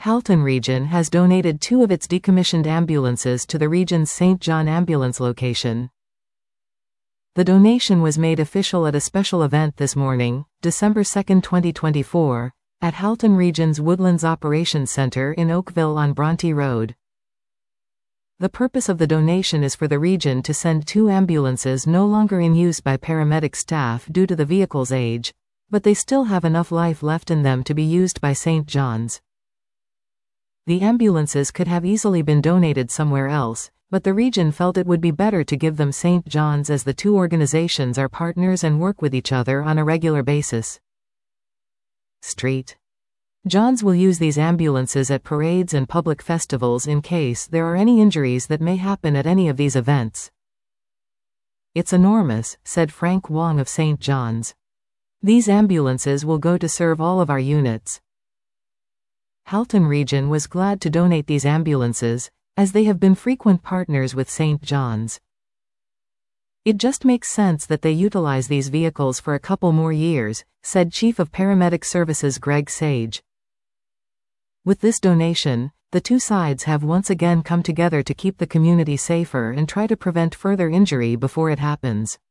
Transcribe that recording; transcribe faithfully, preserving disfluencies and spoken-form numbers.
Halton Region has donated two of its decommissioned ambulances to the region's Saint John ambulance location. The donation was made official at a special event this morning, December second twenty twenty-four, at Halton Region's Woodlands Operations Center in Oakville on Bronte Road. The purpose of the donation is for the region to send two ambulances no longer in use by paramedic staff due to the vehicle's age, but they still have enough life left in them to be used by Saint John's. The ambulances could have easily been donated somewhere else, but the region felt it would be better to give them Saint John's as the two organizations are partners and work with each other on a regular basis. Street John's will use these ambulances at parades and public festivals in case there are any injuries that may happen at any of these events. It's enormous, said Frank Wong of Saint John's. These ambulances will go to serve all of our units. Halton Region was glad to donate these ambulances, as they have been frequent partners with Saint John's. It just makes sense that they utilize these vehicles for a couple more years, said Chief of Paramedic Services Greg Sage. With this donation, the two sides have once again come together to keep the community safer and try to prevent further injury before it happens.